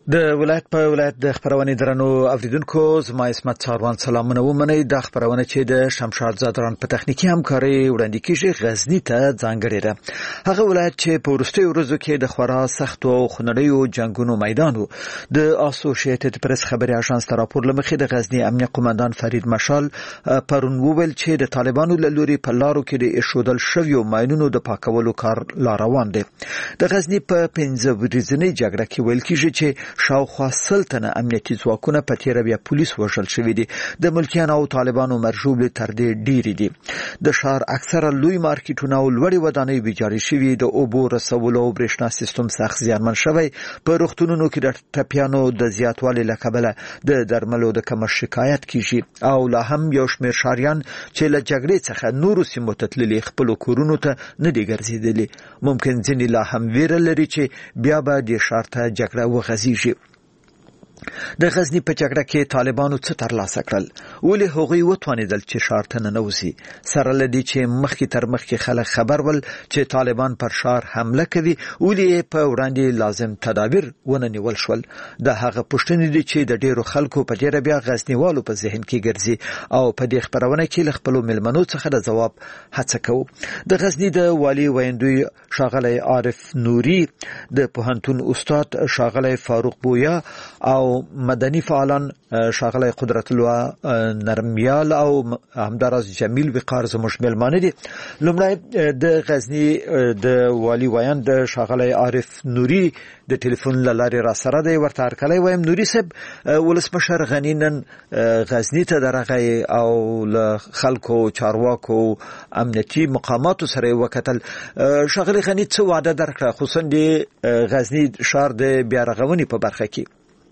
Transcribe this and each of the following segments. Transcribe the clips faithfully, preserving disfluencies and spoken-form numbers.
د ولایت په ولایت د خبرونه درنو اوریدونکو زما اسمت څاروان سلامونه ومنئ. د خبرونه چې د شمشاد زادران په تخنیکی همکاري وړاندې کیږي غزنی ته ځانګړې ده. هغه ولایت چې په وروستیو ورځو کې د خورا سخت او خونړیو جنگونو میدان و. د اسوسییټډ پریس خبري اژانس ته راپور لمخې د غزنی امنیه قومندان فرید مشال پرون وویل چې د طالبانو له لوري په لارو کې د ایښودل شویو ماینونو د پاکولو کار لا روان دی. د غزنی په پنځه ورځنۍ جګړه کې ویل کیږي چې شاوخوا سلطنه امنیتي ځواکونه په تیر بیا پولیس وژل شوی دي. د ملکیانو او طالبانو مرجوب تر دې ډیری دي. د شهر اکثره لوی مارکیټونه او لوړې ودانۍ ویجاړې شوي. د اوبو رسولو او برېښنا سیستم سخت زیانمن شوی. په روغتونونو کې د ټپیانو د زیاتوالي له کبله د درملو د کمښت شکایت کیږي او لا هم یو شمېر ښاریان چې له جګړې څخه نورو سیمو ته تللي خپل کورونو ته نه دي ګرځېدلي. ممکن ځینې لا هم ویره لري چې بیا به د ښار ته جګړه وغځېږي. د غزنی په جګړه کې طالبانو څه ترلاسه کړل؟ ولې هغوی وتوانېدل چې ښار ته ننوځي؟ سره له دې چې مخکې تر مخکې خلک خبر ول چې طالبان پر ښار حمله کوي، ولې په وړاندې لازم تدابیر ونه نیول شول؟ د هغه پوښتنې دي چې د ډیرو خلکو په ډیره بیا غزنیوالو په ذهن کې ګرځي او په دې خبرونه کې له خپلو ملمنو څخه د ځواب هڅه کوو. د غزنی د والي ویندوی ښاغلی عارف نوري، د پوهنتون استاد ښاغلی فاروق بویا او مدني فعالان ښاغلی قدرت الله نرمیال او همداراز جمیل وقار زموږ ملمانه دي. لومړی د غزنی د والي ویاند ښاغلی عارف نوري د ټلیفون له لارې را سره دی. ورته هرکلی وایم. نوري صاحب، ولسمشر غني نن غزنی ته درغی او له خلکو چارواکو امنیتي مقاماتو سره وکتل. ښاغلی غني څه وعده درکړه خصوصا د غزنی ښار د بیا رغونې په برخه کې؟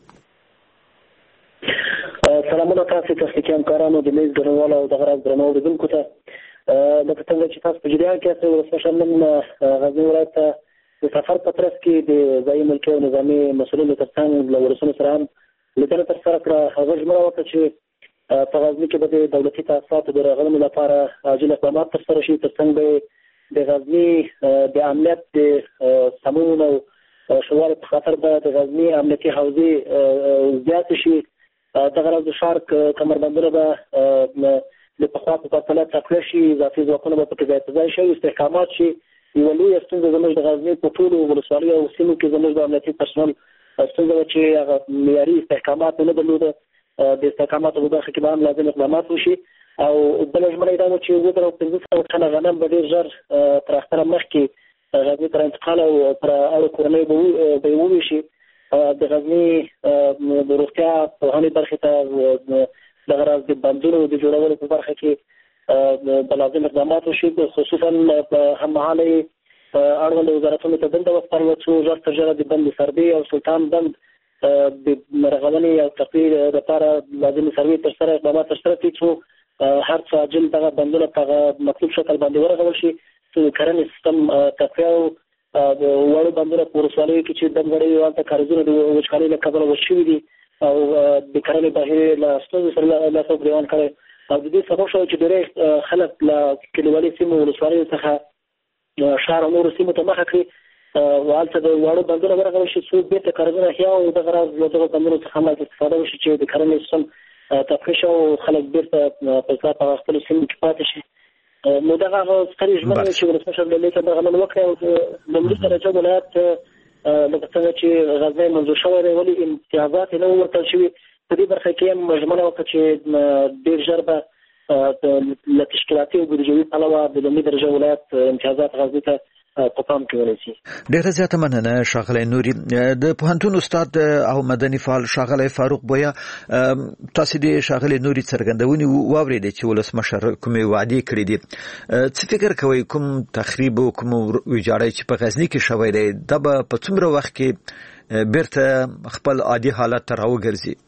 سلامونه تاسو تخنیکی همکارانو د میز ګرنوالو او د غرض درنو اوریدونکو ته. لکه څنګه چې تاسو په جریان کې یاست، ولسمشر نن غزنی ولایت ته د سفر په ترڅ کې د ځایي ملکي او نظامي مسؤلینو ترڅنګ له ولسونو سره هم لیدنه ترسره کړه. هغه ژمنه وکړه چې په غزني کې به د دولتي تاسیساتو د رغونې لپاره عاجل اقدامات ترسره شي، ترڅنګ به د غزني د امنیت د سمون او شوالي په خاطر به د غزني امنیتي حوزې زیاتې شي. دغه راز د ښار کمربندونه به د پخوا په پرتله تقویه شي، اضافي ځواکونه به پکې ځای په ځای شي، استحکامات شي. یوه لویه ستونزه زموږ د غزني په ټولو ولسوالیو او سیمو کې زموږ د امنیتي پرسونل ستونزه وه چې هغه معیاري استحکامات نه درلوده. د استحکاماتو په برخه کې به هم لازم اقدامات وشي. او بله ژمنه یې دا وه چې اووه زره او پنځه سوه ټنه غنم به ډېر ژر تر اختره مخکې غزني ته انتقال او پر اړو کورنیو به یې وویشي. د غزني د روغتیا پوهنې برخې ته دغه راز د بندونو د جوړولو په برخه کې به لازم اقدامات وشي. خصوصا په هممهاله یې اړوند وزارتونو ته دنده وسپارله څو ژر تر ژره د بند سروې او سلطان بند د رغونې او تقویې لپاره لازمي سروې ترسره اقدامات ترسره کړي، څو هر څه عاجل دغه بندونه په هغه مطلوب شکل باندې ورغول شي، چې د کرنې سیستم تقویه او د وړو بندونه په ولسوالیو کې چې دمګړی هلته کاریزونه د وچکالۍ له کبله وچ شوي دي او د کرنې بهیر له ستونزو سره لاس او ګرېوان کړی. او د دې سبب شوی چې ډېری خلک له کلیوالي سیمو ولسوالیو څخه ښار او نورو سیمو ته مخه کړي او هلته د وړو بندونه ورغول شي، څو بېرته کاریزونه احیا او دغه راز له دغو بندونو څخه هم استفاده وشي چې د کرنې سیستم تقویه شي او خلک بېرته په اصلاح په خپلو سیمو کې پاتې شي. نو دغه سترې ژمنې چې ولسمشر ډلې ته دغه نن وکړې او د لومړي درجه ولایت لکه څنګه چې غزنی منظور شوی دی، ولې امتیازات یې نه ورکړل شوي. په دې برخه کې هم ژمنه وکړه چې ډېر ژر به له تشکیلاتي او بودیجوي پلوه د لومړي درجه ولایت امتیازات غزني ته په پام کې ونیسي. ډېره زیاته مننه ښاغلی نوري. د پوهنتون استاد او مدني فعال ښاغلی فاروق بویا، تاسې د ښاغلي نوري څرګندونې واورېدې چې ولسمشر کومې وعدې کړې دي. څه فکر کوئ کوم تخریب او کوم ویجاړی چې په غزني کې شوی دی دا به په څومره وخت کې بیرته خپل عادي حالت ته راوګرځي؟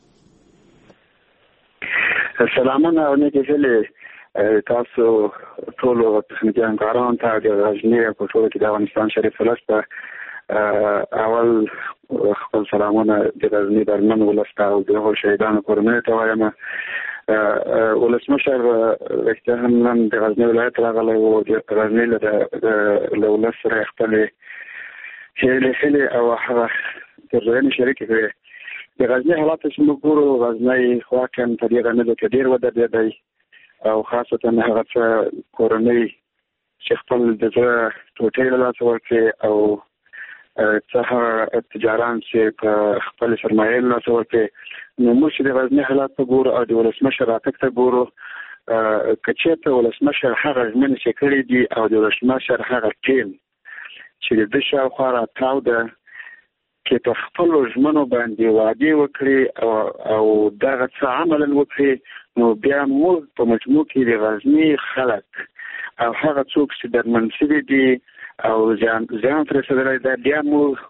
سلامونه او نیکې هیلې تاسو ټولو تخنیکي همکارانو ته د غزني په ټولو کې د افغانستان شریف ولس ته اول خپل سلامونه د غزني درمن ولس ته او د هغو شهیدانو کورنیو ته وایم. ولسمشر رښتیا هم نن د غزني ولایت راغلی و، د غزني له ولس سره یې خپلې هیلې هیلې او هغه تجربې شریکې کړې د غزنی حالات چې موږ ګورو، غزنی واقعا په دې غنډه کې ډېر ودرېدی او خاصتا هغه څه کورنۍ چې خپل د زړه ټوټې له لاسه ورکړې او څه هغه تجاران چې په خپل سرمایې له لاسه ورکړې. نو موږ چې د غزنی حالات ته ګورو او د ولسمشر راتګ ته ګورو، که چېرته ولسمشر هغه ژمنې چې کړې دي او د ولسمشر هغه ټیم چې د ده شاوخوا راتاو ده کې په خپلو ژمنو باندې وعدې وکړي او او دغه څه عملا وکړي، نو بیا موږ په مجموع کې د غزني خلک او هغه څوک چې درمن شوي دي او ځان ځان ترې رسېدلی ده، بیا موږ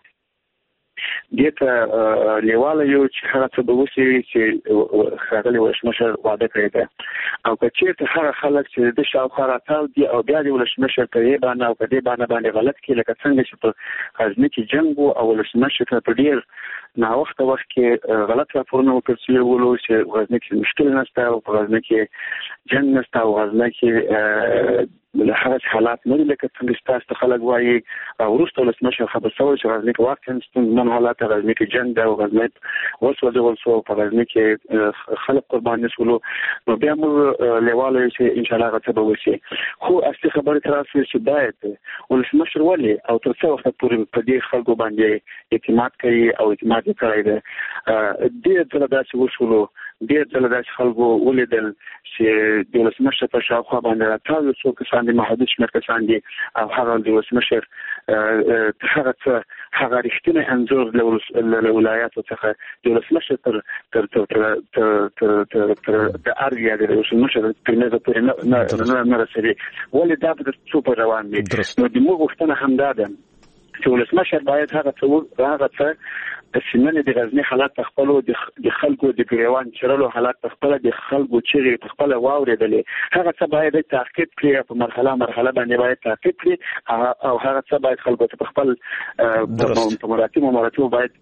دې ته لیواله یو چې هغه څه به وشي چې ښاغلي ولسمشر وعده کړې ده. او که چېرته هغه خلک چې د شاوخوا راتاو دي او بیا د ولسمشر په دې باندې او په دې باندې باندې غلط کړي، لکه څنګه چې په غزني کې جنګ و او ولسمشر ته په ډېر ناوخته وخت کې غلط راپورونه ورکړل شوي ولو چې غزني کې مشکل نشته او په غزني کې جنګ نشته او غزني کې هغه حالات نه دي لکه څنګه چې تاسو خلک وایي. او وروسته ولسمشر خبر شوی چې غزني کې واقعا ستونزمن حالات، غزني کې جنګ ده او غزني وسوځول شو، په غزني کې خلک قرباني شول. نو بیا موږ لیواله یو چې انشاءالله هغه څه به وشي. خو اصلي خبرې ته راسي چې باید ولسمشر ولې او تر څه وخته پورې په دې خلکو باندې اعتماد کوي او اعتماد یې کړی ده. ډېر ځله داسې وشولو، ډېر ځله داسې خلکو ولیدل چې د ولسمشر په شاوخوا باندې راتاو څو کسان دي، محدود شمېر کسان دي، او هغه د ولسمشر هغه څه هغه رښتینی انځور له ولایاتو څخه د ولسمشر تر تر تر تر تر د ارګ یا د ولسمشر تر نظر پورې نه رسوي. ولې دا په څو په روان دي؟ نو د موږ غوښتنه همدا ده چې ولسمشر باید هغه څه هغه څه د سیمې د غزنی حالات په خپل د خلکو د ګریوان چرلو حالات په خپل د خلکو چې په خپل واورېدلې، هغه څه باید تعقیب کړي، په مرحله مرحله باندې باید تعقیب کړي او هغه څه باید خلکو ته په خپل په مراتب مراتب باید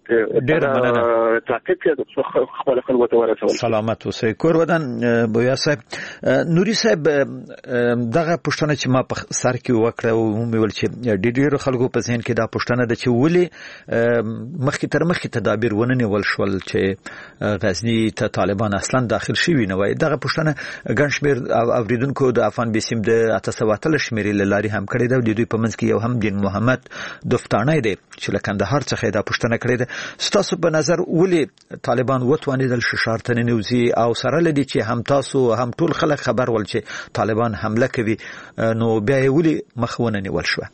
تعقیب کړي، خپل خلکو ته ورسول. سلامت اوسئ. کور ودان بویا صاحب، نوري صاحب، دغه پوښتنه چې ما په سر کې وکړه او مې ویل چې ډېر خلکو په ذهن کې دا پوښتنه ده چې ولې مخکې تر مخکې تدابیر ونه نیول شول چې غزنی ته طالبان اصلا داخل شوي نه وای. دغه پوښتنه ګڼ شمېر اوریدونکو د افغان بیسیم د اته سوه اتلس شمېرې له لارې هم کړې ده. د دوی په منځ کې یو هم دین محمد دفتانه دی چې له کندهار څخه دا پوښتنه کړې ده. ستاسو په نظر ولې طالبان وتوانېدل ښار ته ننوځي او سره له دې چې هم تاسو هم ټول خلک خبر ول چې طالبان حمله کوي، نو بیا یې ولې مخ ونه نیول شوه؟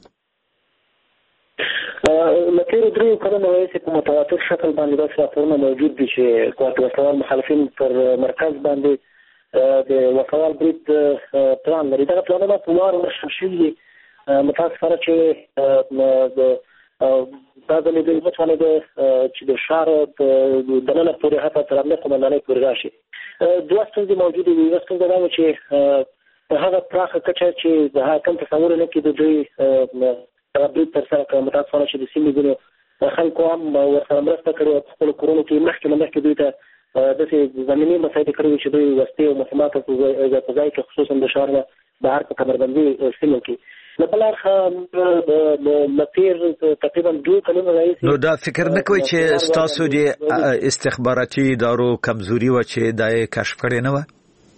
له تېرو دریو کلونو راهیسې په متواتر شکل باندې داسې راپورونه موجود دي چې قوات وسلوال مخالفین پر مرکز باندې د وسلوال برید پلان لري. دغه پلانونه په وار ورشل شوي دي. متاسفانه چې دا ځل دوی وتوانېده چې د ښار دننه پورې حتی تر امنیت قومندانۍ پورې راشي. دوه ستونزې موجودې دي. یوه ستونزه دا ده چې په هغه پراخه کچه چې د حاکم تصور نه کېده دوی برید تر سره کړه. متاسفانه چې د سیمې ځینو خلکو هم ورسره مرسته کړې وه. په خپلو کورونو کې مخکې له مخکې دوی ته داسې زمینې مساعدې کړې وې چې دوی وسلې او مهمات په ځای کې خصوصا د ښار نه بهر په کمربندي سیمو کې. له بل اړخه له تېر تقریبا دوه کلونو راهیسې نو دا فکر نه کوئ چې ستاسو د استخباراتي ادارو کمزوري وه چې دا یې کشف کړې نه وه؟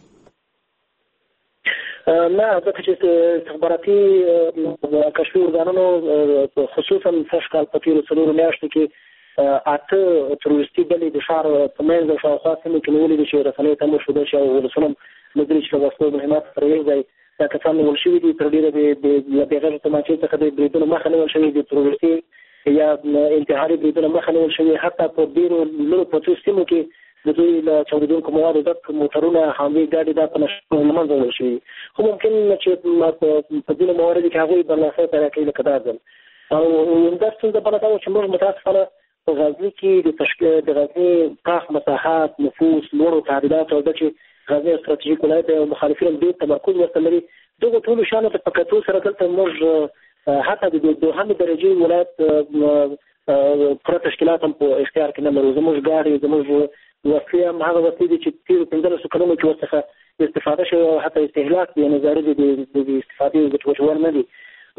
نه، ځکه چې استخباراتي کشفي ارګانونو خصوصا سږ کال په تېرو څلورو میاشتو کې اته تروریستي ډلې د ښار په منځ او شاوخوا سیمو کې نیولې دي چې رسنیو ته مو ښودل شي او ولسونه هم لیدلي چې له وسلو مهماتو سره یو ځای دا کسان نیول شوي دي. تر ډېره د بېغږه تومانچې څخه د بریدونو مخه نیول شوې، د تروریستي یا انتحاري بریدونو مخه نیول شوې. حتی په ډېرو لږو پرتو سیمو کې د دوی له چاودېدونکو موادو ډک موټرونه، حاملې ګاډي دا په نښتو له منځه وړل شوي. خو ممکن چې په ځینو مواردو کې هغوی برلاسۍ پیدا کوي لکه دا ځل. او همدا ستونزه بله دا وه چې موږ متاسفانه په غزني کې د تشکیل د غزني پراخ مساحات، نفوس، لوړو تعهداتو او دا چې غزني ستراتیژیک ولایت او مخالفین ډېر تمرکز ورته لري، دغو ټولو شیانو ته په کتو سره دلته موږ حتی د دوهمې درجې ولایت پوره تشکیلات هم په اختیار کې نه لرو. زموږ ګاډي، زموږ وسلې هم هغه وسلې دي چې تېرو پنځلسو کلونو کې ورڅخه استفاده شوې او حتی استهلاک یې نظاري دي د استفادې ګټور نه دي.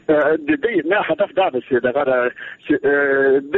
د دې نه هدف دا ده چې دغه د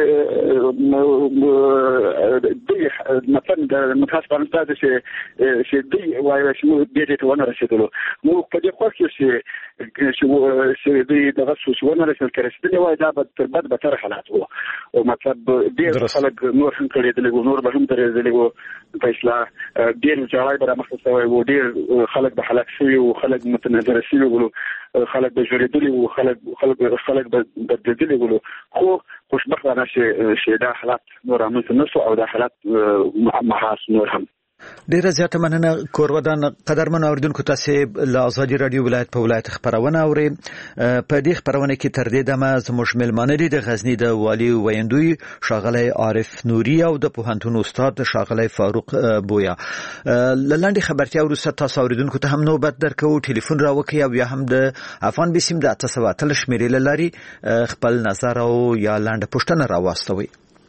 د مثلا د متاسفانه دا ده چې چې د وایي چې موږ دې ته ونه رسیدلو موږ په دې خو کې چې چې د دغه څه ونه رسیدل کړي وای دا به تر بد بتر حالات وو او مطلب ډېر خلک نور هم کړي نور به هم درېدلي وو په اصلاح ډېر ځای به مخته شوی وو ډېر خلک به هلاک شوي وو خلک متنظر شوي وو خلک به جوړېدلي وو خلک خلک خلک به بدلېدلي وو خو خوشبختانه چې دا حالات نور هم نه شو او دا حالات محاس نور هم ډیره زیاته مننه کورودان قدرمن اوریدونکو تاسو له ازادي رادیو ولایت په ولایت خبرونه اوري په دې خبرونه کې تر دې دمه زموږ ملمانه دي د غزنی د والی ویندوی شاغلی عارف نوري او د پوهنتون استاد شاغلی فاروق بویا لاندې خبرتیا وروسته تاسو اوریدونکو ته هم نوبت درکو ټلیفون راوکي او یا هم د افغان بسیم د تاسو تل شمیرې لري خپل نظر او یا لاندې پوښتنه راوستوي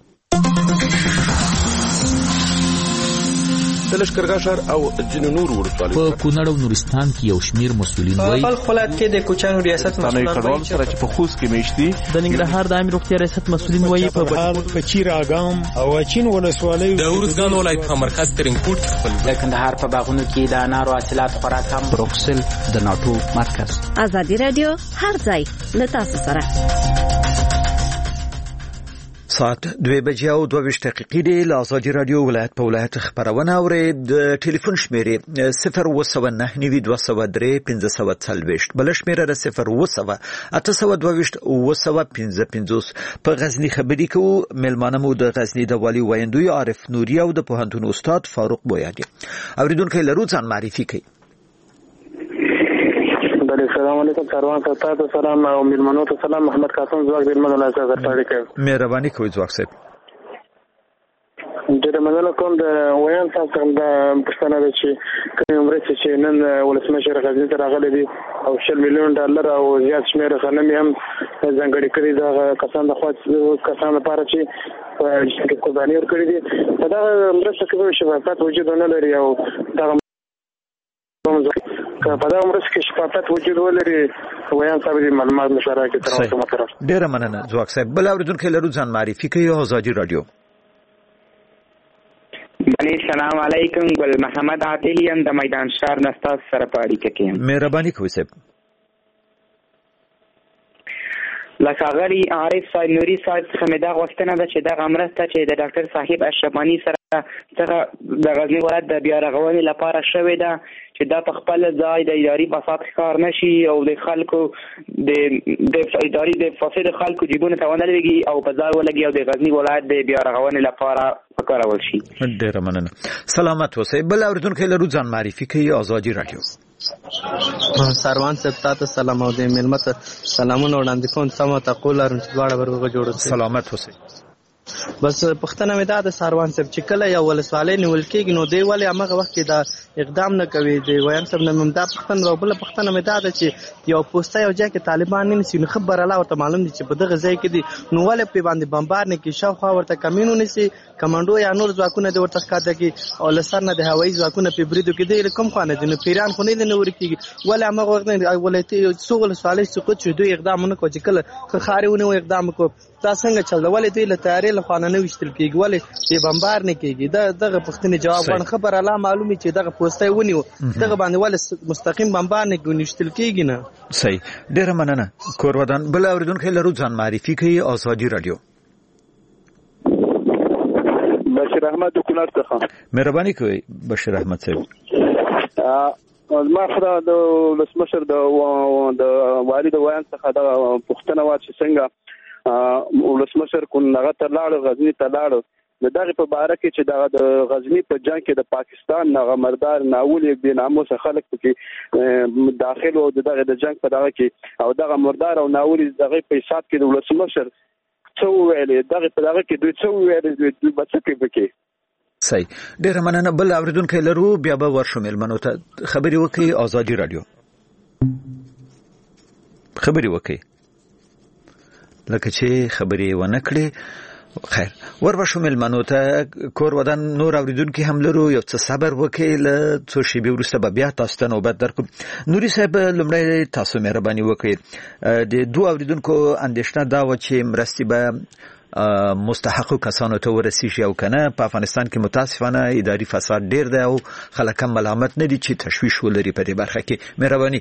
د لشکرګاه ښار او ځینو نورو ولسوالیو په کونړ او نورستان کې یو شمیر مسؤلین وایي په خپل ولایت کې د کوچانو ریاست مسؤلین وایي چې په خوست کې میشتي د ننګرهار د عامه روغتیا ریاست مسؤلین وایي په بهار په چیراګام او چین ولسوالیو د ورزګان ولایت په مرکز ترنګپورټ خپل د کندهار په باغونو کې د انارو حاصلات خورا کم بروکسل د ناتو مرکز ازادي رادیو هر ځای له تاسو سره ساعت دوه بجې او دوه ویشت دقیقې دی له ازادي رادیو ولایت په ولایت خبرونه اوري د ټلیفون شمیرې صفر اووه سوه نهه نوي دوه سوه درې پنځه سوه څلوېښت بله شمیره ده صفر اووه سوه اته سوه دوه ویشت اووه سوه پنځه پنځوس په غزني خبرې کوو مېلمانه مو د غزني د والي ویندوی عارف نوري او د پوهنتون استاد فاروق بویا دي اوریدونکي لرو ځان معرفي کوي السلام علیکم کاروان صاحب ته سلام او مېلمنو ته سلام محمد قاسم زواک د منو لاسه غټاړي کوي مهرباني کوي زواک صاحب د مننه کوم د ویان تاسو هم د پښتنه د چې کوم مرسته چې نن ولسمشر غزنی ته راغلي دي او شل میلیون ډالر او زیات شمېر غنم هم ځانګړي کړي د کسان د خوا کسان لپاره چې په کې قرباني ورکړي دي دا مرسته کوي چې شفافیت وجود نه لري او دا په دا مرسته کې شفافیت وجود ولري ویان صاحب دې معلومات مشوره کوي تر اوسه مطرح ډیره مننه زواک صاحب بل اوریدونکو لرو ځان معرفي کوي ازادي رادیو بله سلام علیکم ګل محمد عادل یم د میدان شهر نه ستاسو سره په اړیکه کې یم مهرباني کوئ صاحب لکه غلی عارف صاحب نوري صاحب څخه مې دا غوښتنه ده چې دغه مرسته چې د ډاکټر صاحب اشرفاني سره څخه د غزني ولایت د بیا رغونې لپاره شوې ده چې دا په خپل ځای د اداري فساد ښکار نشي او د خلکو د د اداري د فساد خلکو جیبونه ته ونه لګي او په ځای ولګي او د غزني ولایت د بیا رغونې لپاره وکارول شي ډیره مننه سلامت اوسئ بل اوریدونکو لرو ځان معرفي کوي ازادي رادیو سروان صاحب تاسو سلام او د ملمت سلامونه وړاندې کوم سم تقول لرم چې دواړه ورغه جوړ سلامت اوسئ بس پښتنه مې دا د سروان صاحب چې کله یو ولسوالۍ نیول کېږي نو دی ولې هغه وخت کې دا اقدام نه کوي دی ویان صاحب نن دا پښتنه او بل پښتنه مې دا ده چې یو پوسټه یو ځای کې طالبان نه نسی خبر الله ورته معلوم دي چې په دغه ځای کې دي نو ولې په باندې بمبار نه کې شاوخوا ورته کمینو نسی کمانډو یا نور ځواکونه د ورته ښکاته کې او لسر نه د هوایي ځواکونه په بریدو کې دی کوم خانه دي نو پیران خو نه دي نور کېږي ولې هغه وخت نه ولایتي څو ولسوالۍ سقوط شو دوی اقدام نه کوي چې کله خاريونه اقدام کو تاسو څنګه چل ولې دوی له تیارې له خانه نه وشتل کېږي ولې په بمبار نه کېږي دا دغه پښتني جواب ورن خبر الله معلومي چې دغه پوسټه ونیو دغه باندې ولې مستقیم بمبار نه ګونشتل کېږي نه صحیح ډیره مننه کورودان بل اوریدونکو لرو ځان معرفي کوي ازادي رادیو بشیر احمد کونړ څخه مهرباني کوي بشیر احمد صاحب ما خدا د ولسمشر د د والد ویان څخه د پښتنه وا چې څنګه ولسمشر کو هغه ته لاړ غزنی ته لاړ د دغه په باره کې چې د غزنی په جنگ کې د پاکستان نه مردار ناول یک د ناموس خلک کې داخل او دغه د جنگ په دغه کې او دغه مردار او ناول دغه په حساب کې د ولسمشر څو ویلې دغه په دغه کې دوی څو ویلې دوی بچ کې پکې صحیح ډیره مننه بل اوریدونکو لرو بیا به ورشو ملمنو ته خبري وکي ازادي رادیو خبري وکي لکه چې خبري ونه کړې خیر وربشو ملمنو ته کور ودان نور اوریدونکو هم لرو یو څه صبر وکړئ له څو شیبې وروسته به بیا تاسو ته نوبت درکوم. نوري صاحب لومړی تاسو مهرباني وکړئ د دوه اوریدونکو اندېښنه دا و چې مرستې به مستحقو کسانو ته ورسیږي او کنه. په افغانستان کې متاسفانه اداري فساد ډیر دی او خلک هم ملامت نه دي چې تشویش ولري په دې برخه کې. مهرباني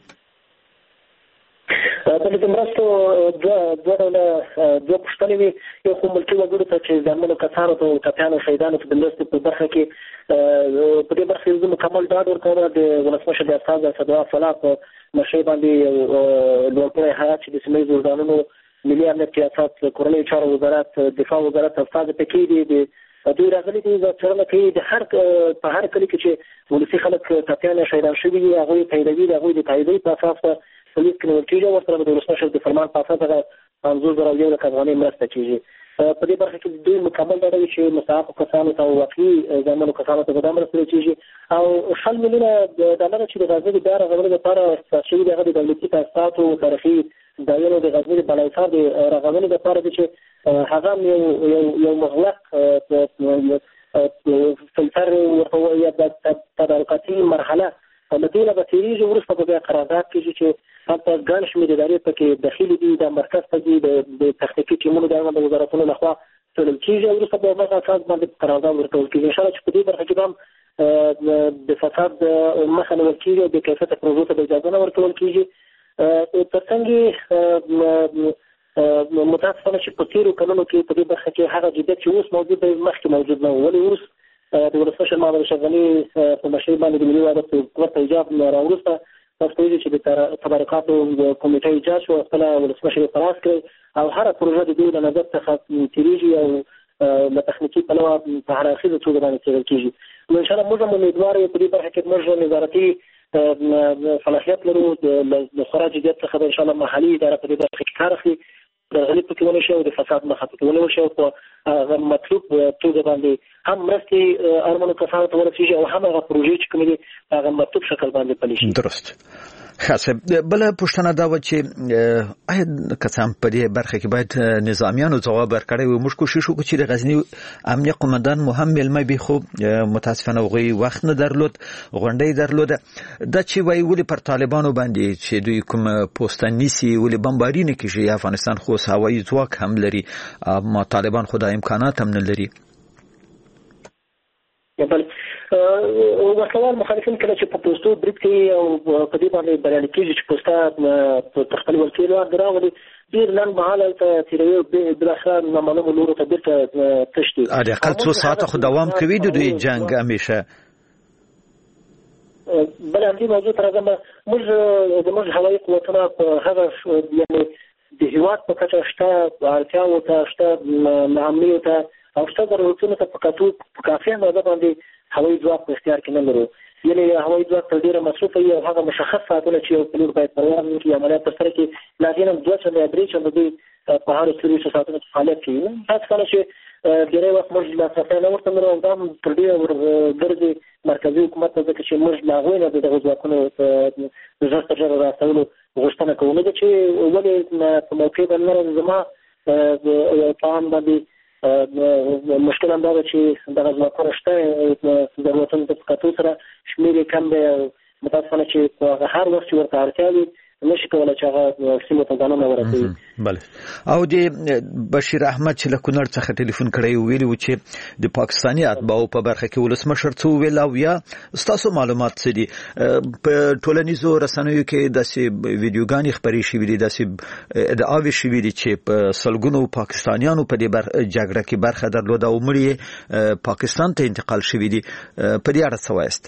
په دې مرستو دوه ډوله دوه پوښتنې وي. یو خو ملکي وګړو ته چې ځانمنو کسانو ته ټپیانو شهیدانو ته د مرستې په برخه کې په دې برخه کې زه مکمل ډاډ ورکوم د ولسمشر د استاد اسدالله فلاح په مشرۍ باندې لوړپوړی هیات چې د سیمه ییزو وزارتونو ملي امنیت ریاست کورنیو چارو وزارت دفاع وزارت استازي پکې دي د دوی راغلي دي د څرنګه کې د هر په هر کلی کې چې ولسي خلک ټپیان شهیدان شوي دي هغوی تاییدوي د هغوی د تاییدوي په اساس پولیس کې نیول کېږي ورسره د ولسمشر د فرمان په اساس هغه پنځوس زره یو لک افغانۍ مرسته کېږي. په دې برخه کې دوی مکمل ډاډه وي چې مستحقو کسانو ته او واقعي ځانمنو کسانو ته به دا مرسته کېږي او شل میلیونه ډالر چې د غزې د بیا رغولو لپاره اختصاص شوي دي هغه د دولتي تاسیساتو تاریخي ځایونو د غزې د بالاحصار د رغولو لپاره دي چې هغه یو یو مغلق فلتر ورته یا د تدارکاتي مرحله له دې نه به تېرېږي وروسته به بیا قرارداد کېږي چې هلته ګڼ شمېر ادارې پکې دخیلې دي د مرکز ته دي د تخنیکي ټیمونو د وزارتونو لخوا څېړل کېږي او وروسته به هغه اساس باندې قرارداد ورکول کېږي. انشاءالله چې په دې برخه کې به هم د فساد مخه نیول کېږي او د کیفیته پروژو ته به اجازه نه ورکول کېږي. تر څنګ متاسفانه چې په تېرو کلونو کې په دې برخه کې هغه جدیت چې اوس موجود دی مخکې موجود نه و. ولې اوس د ولسمشر محمد اشرف غني په مشرۍ باندې د ملي وحدت حکومت ته ایجاب راوروسته تاسو پوهېږئ چې د تبرکاتو کمیټه ایجاد شوه خپله ولسمشر یې خلاص کړی او هره پروژه د دوی له نظر څخه تېرېږي او له تخنیکي پلوه په هر اړخیزه توګه باندې څېړل کېږي. نو انشاءالله موږ هم امیدوار یو په دې برخه کې موږ نظارتي صلاحیت لرو د خورا جدیت څخه به انشاءالله محلي اداره په دې برخه کې کار اخلي د غلیب پکې ونې شي او د فساد مخه پکې ونیول شي او په مطلوب توګه باندې هم مرستې اړمنو کسانو ته ورسېږي او هم هغه پروژې چې کومې دي هغه مطلوب شکل باندې پلي شي. درست. خاصه بله پوښتنه دا و چې آیا کسان په دې برخه کې باید نظامیانو ځواب ورکړی وي. موږ کوشش وکړو چې د غزني امنیه قومندان مو هم مېلمه وي خو متاسفانه هغوی وخت نه درلود غونډه یې درلوده. دا چې وایي ولې پر طالبانو باندې چې دوی کوم پوسته نیسي ولې بمباري نه کېږي. افغانستان خو هوایي ځواک هم لري ما طالبان خو دا امکانات هم نه لري. بل وسلوال مخالفین کله چې په پوسټو برید کوي او په دې باندې بریالي کېږي چې پوسټه په خپل ولکې لار راغلي ډېر لنډ مهاله هلته تېروي او بالاخره نامعلومو لورو ته بېرته تښتي. حداقل څو ساعته خو دوام کوي د دوی جنګ همیشه. بله همدې موضوع ته راځم. موږ زموږ هوایي قوتونه په هغه یعنې د هېواد په کچه شته اړتیاوو ته شته ناامنیو ته او شته ضرورتونو ته په کتو په کافي اندازه باندې هوایي ځواک په اختیار کې نه لرو. یعنې هوایي ځواک تر ډېره مصروفه وي او هغه مشخص ساعتونه چې یو پلور باید پرواز وکړي عملیات ترسره کړي له هغې نه دوه چنده یا درې چنده دوی په هرو څلوېښتو ساعتونو کې فعالیت کوي. متاسفانه چې ډېری وخت موږ لاسرسی نه ورته لرو او دا هم تر ډېره ورګرځي مرکزي حکومت ته ځکه چې موږ له هغوی نه د دغو ځواکونو د ژر تر ژره راسولو غوښتنه کوو. نه ده چې ولې په موقع باندې نه زما په عام باندې مشکل هم دا ده چې دغه ځواکونه شته ضرورتونو ته په کتو سره شمېر یې کم دی او متاسفانه چې په هر وخت چې ورته اړتیا وي نشي کولی چې هغه سیمو ته ځانونه ورسوي. بله. او د بشیر احمد چې له کونړ څخه ټلیفون کړی ویلي و چې د پاکستاني اتباعو په برخه کې ولسمشر څه وویل او یا ستاسو معلومات څه دي؟ په ټولنیزو رسنیو کې داسې ویډیوګانې خپرې شوي دي داسې ادعاوې شوي دي چې په سلګونو پاکستانیانو په دې جګړه کې برخه درلوده او مړي پاکستان ته انتقال شوي دي. په دې اړه څه وایاست؟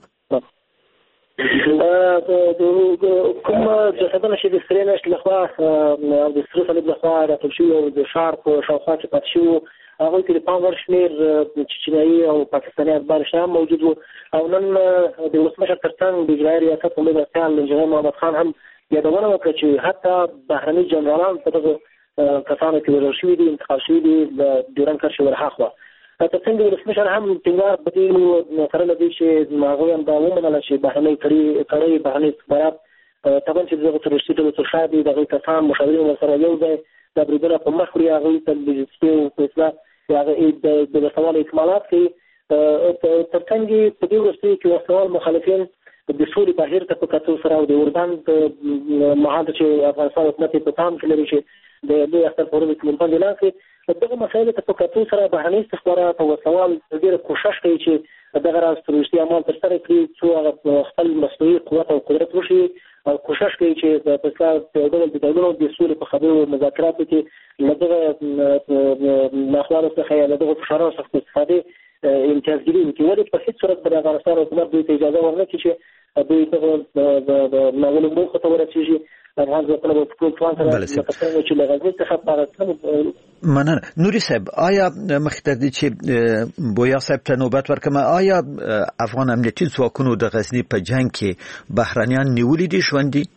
کوم جسدونه چې د سرې میاشتې لخوا او د سره صلیب لخوا راټول شوي او د ښار په شاوخوا کې پاتې شوي هغوی کې د پام وړ شمېر چینایي او پاکستاني اتباع شته هم موجود وو او نن د ولسمشر تر څنګ د اجرایي ریاست ملي مرستیال انجینر محمد خان هم یادونه وکړه چې حتی بهرني جنرالان په دغو کسانو کې وژل شوي دي انتقال شوي دي د ډیورنډ کرښې ورهاخوا. تر څنګ د ولسمشر هم ټینګار په دې سره لدی چې هغوی هم دا ومنله چې بهرنۍ کړۍ بهرني استخبارات طبعا چې دغه تروریستي ډلو څخه دي دغه کسان مشاورین ورسره یو ځای د بریدونو په مخ وړي هغوی ته لوجستیکي فیصله هغه د وسوال اکمالات کوي. تر څنګ په دې وروستیو کې وسوال مخالفین د سولې بهیر ته په کتو سره او د اردن مهال چې افغانستان حکومت په پام کې لري چې د لوی اختر په ورځ کې ملتان اعلان کړي، دغه مسایلو ته په کتو سره بهرني استخبارات او وسوال ډېره کوښښ کوي چې دغه راز تروریستي عمل ترسره کړي څو هغه خپل مصنوعي قوت او قدرت وشي، او کوښښ کوي چې د پاکستان په ډول د دولتونو د سولې په خبرو او مذاکراتو کې له دغه ناخوالو څخه یا له دغه فشارونو څخه استفادې امتیازګیري وکړي. ولې په هېڅ صورت د افغانستان حکومت دوی ته اجازه ورنه کړي چې دوی دغه ناولو موخو ته ورسېږي. افغان ځواکونه به په ټول توان سره لکه څنګه چې له غزني څخه په مننه. نوري صاحب، آیا مخکې ته دي چې بویا صاحب ته نوبت ورکړم، آیا افغان امنیتي ځواکونو د غزني په جنګ کې بهرنیان نیولي دي ژوندي؟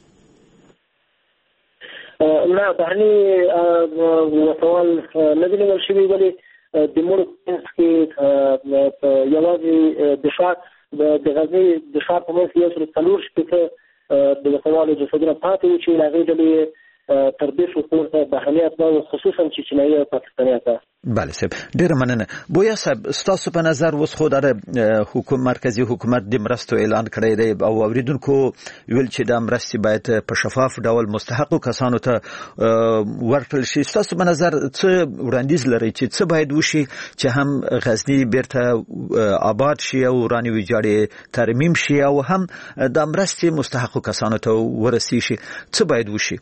نه، بهرني وسوال نه دي نیول شوي. ولې د مړو په منځ کې یوازې دفاع د غزني دفاع په منځ کې یو سل څلور شپېته د وسوالو جسدونه پاتې وو چې هغې ډلې تر دې شو پورته بهرني اتباع خصوصا چیچنیایي او پاکستاني اتباع. بله صاحب، ډېره مننه. بویا صاحب، ستاسو په نظر اوس خو د حکومت مرکزي حکومت د مرستو اعلان کړی دی او اوریدونکو ویل چې د مرستې باید په شفاف ډول مستحقو کسانو ته ورکړل شي. ستاسو په نظر څه وړاندیز لرئ چې څه باید وشي چې هم غزني بیرته آباد شي او ورانې ویجاړې ترمیم شي او هم د مرستې مستحقو کسانو ته ورسي شي؟ څه باید وشي؟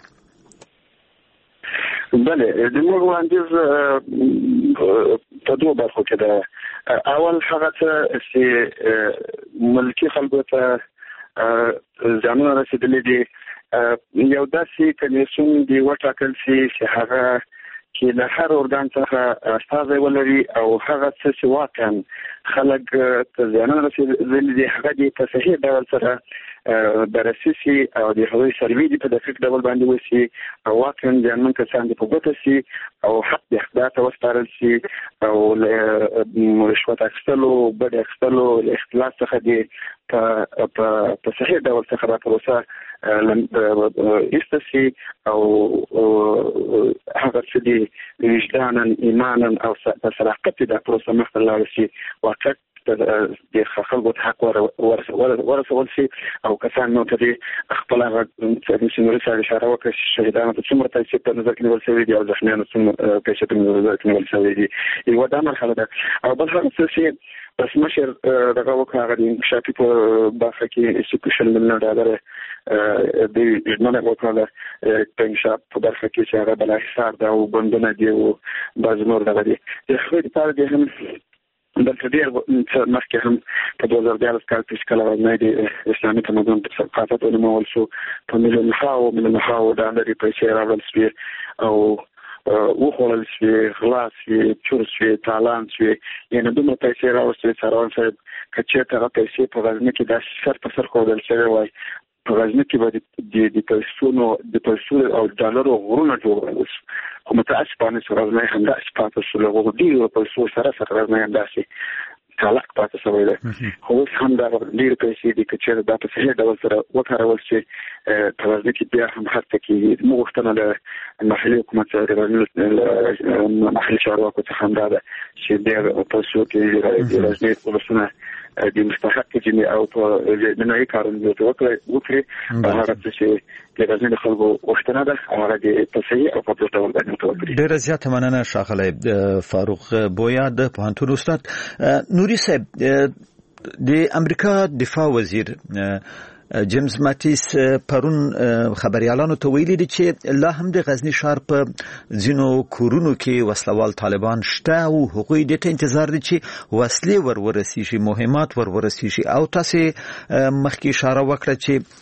بله، د موږ وړاندیز په دوه برخو کې ده. اول هغه څه چې ملکي خلکو ته زیانونه رسېدلي دي، یو داسې کمیسیون دی وټاکل شي چې هغه چې له هر ارګان څخه استازی ولري او هغه څه چې واقعا خلک ته زیانونه رسېدلي دي هغه دې په صحیح ډول سره بررسي شي او د هغوی سروې دې په دقیق ډول باندې وشي او واقعا زیانمن کسان دې په ګوته شي او حق د اقتدار ته وسپارل شي او له رشوت اخیستلو، بډې اخیستلو، له اختلاس څخه دې په صحیح ډول څخه دا پروسه ایسته شي او هغه څه دې وجدانا، ایمانا او په صداقت دا پروسه مخته لاړه شي، واقع د خلکو ته حق ورسول شي او کسان نو ته دې خپل هغه چې نوري سره اشاره وکړي چې شهیدانو ته څومره پیسې په نظر کې نیول شوي دي او زخمیانو څومره پیسې په نظر کې نیول شوي دي. یوه دا مرحله ده. او بل هغه څه چې بس مشر دغه وکړه هغه د انکشافي په برخه کې انسټیټیوشن میلیون ډالر د ژمنه وکړله په انکشاف په برخه کې چې هغه بالاحصار ده او بندونه دي او بعض نور دغه دي. د هغوی دپاره دې هم دلته ډېر مخکې هم په دوه زره دیارلس کال کې چې کله غزنی د اسلامي تمدن په ثقافت ونومول شو، په میلیونهاو میلیونهاو ډالرې پیسې راوړل شوې او وخوړل شوې، غلا شوې، چور شوې، تالان شوې، یعنې دومره پیسې راوستلې سروان صاحب که چېرته هغه پیسې په غزني کې داسې سر په سر ښودل شوی وای، په غزني کې به د پیسونو د پیسو او ډالرو غرونه جوړول شو. خو متاسفانه چې غزنی همداسې پاتې شو، له هغو ډېرو پیسو سره سره غزنی همداسې چالاک پاتې شوی دی. خو اوس هم دا ډېرې پیسې دي که چېرې دا په صحیح ډول سره وکارول شي په غزني کې بیا هم هڅه کېږي. زموږ غوښتنه له محلي حکومت څخه د غزني محلي چارواکو څخه هم دا ده چې ډېر پیسو کې د غزني ولسونه د مستحق جمعي او په جنایي کارونه وکړي. هغه څه چې د غزني د خلکو غوښتنه ده هغه د په صحیح او په پوره ډول باندې وکړي. ډېره زیاته مننه ښاغلی فاروق بویا د پوهنتون استاد. نوري صاحب، د امریکا دفاع وزیر جیمز ماتیس پرون خبريالانو ته ویلي دي چې لا هم د غزنی ښار په ځینو کورونو کې وسلوال طالبان شته او هغوی د ته انتظار دي چې وسلې ور ورسیږي، مهمات ور ورسیږي. او تاسو مخکې اشاره وکړه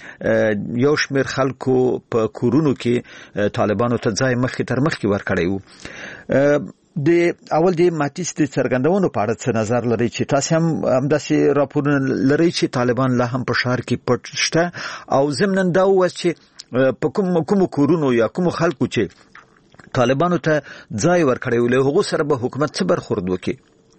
چې یو شمېر خلکو په کورونو کې طالبانو ته ځای مخکې تر مخکې ورکړی وو. د اول د ماتیس د څرګندونو په اړه څه نظر لري چې تاسو هم همداسې راپورونه لري چې طالبان لا هم په ښار کې پټ شته او ضمناً دا ووایي چې په کوم کوم کورونو یا کوم خلکو چې طالبانو ته ځای ورکړی و له هغو سره به حکومت څه برخورد وکړي؟